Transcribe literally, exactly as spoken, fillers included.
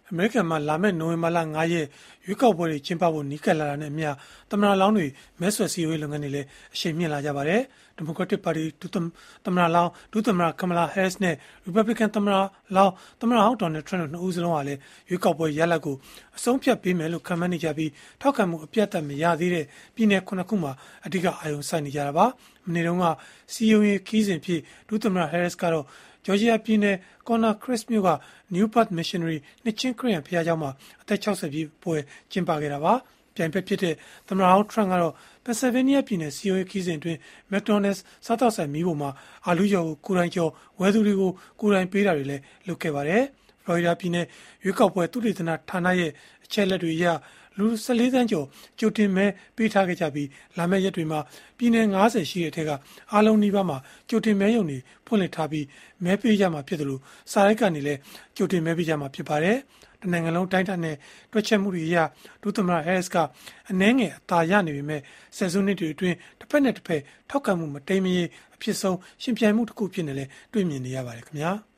အမေရိကန်မှာလာမယ့်နိုဝင်ဘာလ၅ရက်ရွေးကောက်ပွဲတွေကျင်းပဖို့နီးကပ်လာတာနဲ့အမျှသမ္မတလောင်းတွေမဲဆွယ်စည်းရုံးရေးလုပ်ငန်းတွေလည်းအရှိန်မြင့်လာကြပါတယ်။ Democratic Party ဒုသမ္မတလောင်းဒုသမ္မတ Kamala Harris နဲ့ Republican သမ္မတလောင်းသမ္မတဟောင်း Donald Trump တို့နှစ်ဦးစလုံးဟာလည်းရွေးကောက်ပွဲရလဒ်ကိုအဆုံးဖြတ်ပေးမယ်လို့ခန့်မှန်းနေကြပြီးထောက်ခံမှုအပြတ်အသတ်မရသေးတဲ့ပြည်နယ်ခုနှစ်ခုမှာအဓိကအာရုံစိုက်နေကြတာပါ။မနေ့တုန်းကစည်းရုံးရေးခီးစဉ်ဖြစ်ဒုသမ္မတ Harris ကတော့ဂျော်ဂျီယာပြည်နယ် Conner-Crisp မြို့က New Birth Missionary နှစ်ချင်းခရစ်ယာန်ဘုရားကျောင်းမှာအသက်၆၀ပြည့်ပွဲကျင်းပခဲ့တာပါ။ပြိုင်ဘက်ဖြစ်တဲ့သမ္မတဟောင်း Trump ကတော့ Pennsylvania ပြည်နယ်စီယိုရေးခီးစဉ်အတွင်း McDonald's စားသောက်ဆိုင်မီးပုံမှာအာလူးကျော်ကိုကိုယ်တိုင်ကျော်ဝယ်သူတွေကိုကိုယ်တိုင်ပေးတာတွေလည်းလုပ်ခဲ့ပါတယ်။ Florida ပြည်နယ်ရွေးကောက်ပွဲသုတေသနဌာနရဲ့အချက်အလက်တွေအရလူ၁၄သန်းကျော်ကြိုတင်မဲပေးထားခဲ့ကြပြီးလာမယ့်ရက်တွေမှာပြည်နယ်၅၀ရှိတဲ့အထက်ကအားလုံးနီးပါးမှာကြိုတင်မဲရုံတွေဖွင့်လှစ်ထားပြီးမဲပေးကြမှာဖြစ်တယ်လို့စာရိုက်ကနေလည်းကြိုတင်မဲပေးကြမှာဖြစ်ပါတယ်။တနိုင်ငံလုံးတိုင်းတာနဲ့တွက်ချက်မှုတွေအရဒုသမ္မတ Harris ကအနည်းငယ်အသာရနေပေမဲ့ဆယ်စုနှစ်တွေအတွင်းတစ်ဖက်နဲ့တစ်ဖက်ထောက်ခံမှုမတိမ်မယိမ်းအဖြစ်ဆုံးရှင်ပြိုင်မှုတစ်ခုဖြစ်နေလဲတွေ့မြင်နေရပါတယ်ခင်ဗျာ။